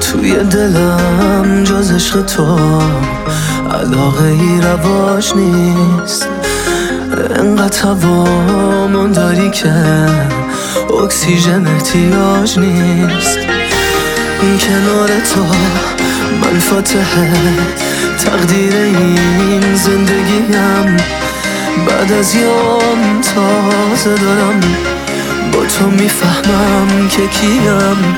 توی دلم جز عشق تو علاقه ای رواج نیست. انقدر هوامون داری که اکسیژن احتیاج نیست. کنار تو من فاتحه تقدیر این زندگیم. بعد از یام تازه دارم با تو میفهمم که کیم.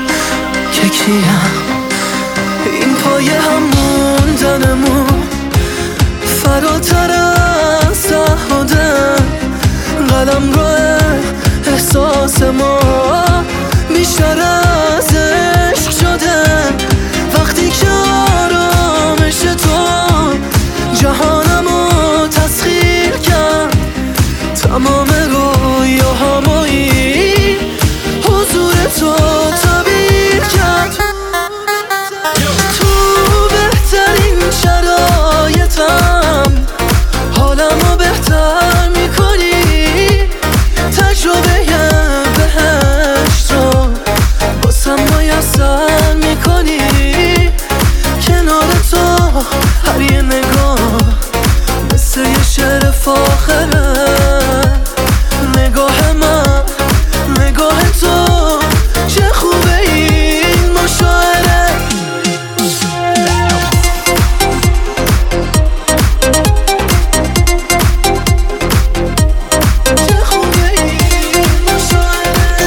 این پایه هم موندنمون فراتر از تعهده. قلم رو احساس ما بیشتر از عشق شده. وقتی که آرامش تو جهانمو تسخیر کرد، تمام رویاهامایی حضور تو تعبیر کرد. تو بهترین شرایطم حالمو بهتر میکنی. تجربه بهشت رو باسم میسر میکنی. کنار تو هر یه نگاه مثل یه شعر فاخره. نگاه من نگاه تو چه خوبه این مشاعره. چه خوبه این مشاعره.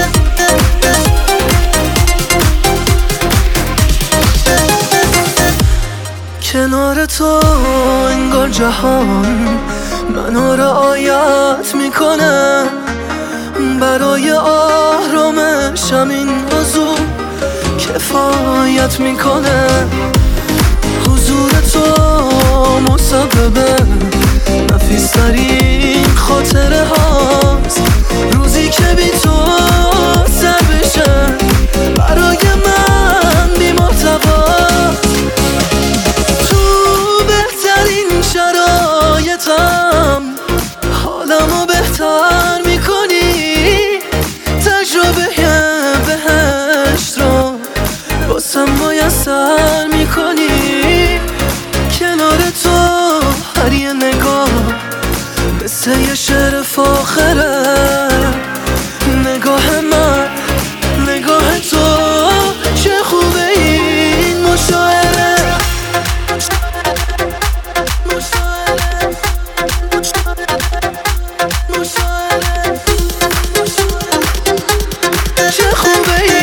کنار تو انگار جهان منو رعایت میکنه. برای آرامشم این حضور کفایت میکنه. حضور تو مسبب نفیسترین خاطره هاست. روزی که بی تو سر بشه برای من بی محتواست. تو بهترین شرایطم حالمو بهتر میکنی. تجربه بهشت رو باسم میسر میکنی. کنار تو هر یه نگاه مثل یه شعر فاخره. نگاه من نگاه تو چه خوبه این مشاعره. چه خوبه